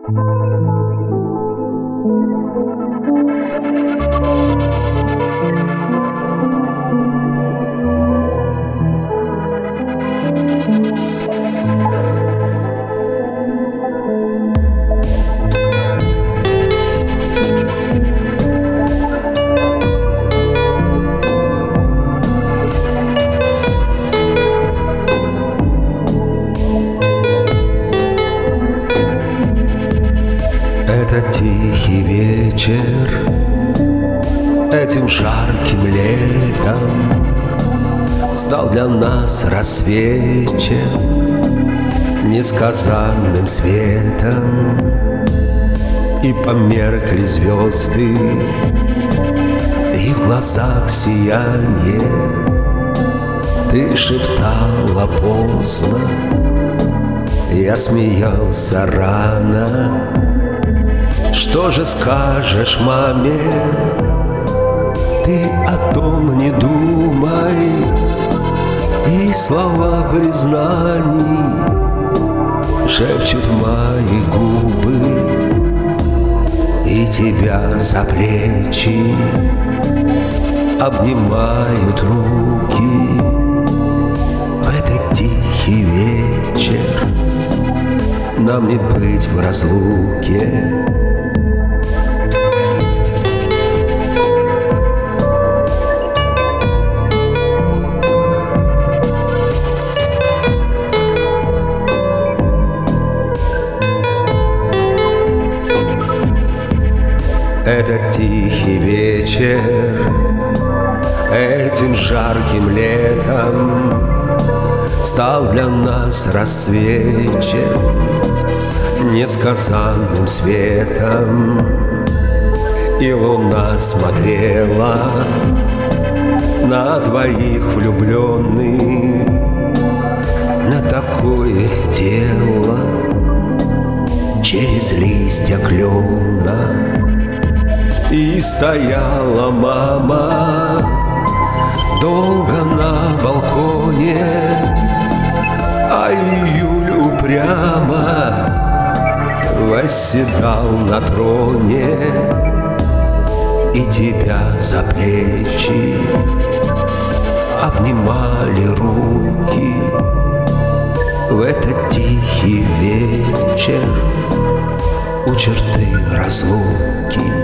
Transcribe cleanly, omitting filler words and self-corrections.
Этот тихий вечер, этим жарким летом стал для нас рассвечен несказанным светом. И померкли звезды, и в глазах сияние. Ты шептала поздно, я смеялся рано. Что же скажешь маме? Ты о том не думай, и слова признаний шепчут мои губы, и тебя за плечи обнимают руки. В этот тихий вечер нам не быть в разлуке. Этот тихий вечер, этим жарким летом стал для нас рассвечен несказанным светом. И луна смотрела на двоих влюбленных, на такое дело через листья клена. И стояла мама долго на балконе, а июль упрямо восседал на троне. И тебя за плечи обнимали руки. В этот тихий вечер у черты разлуки.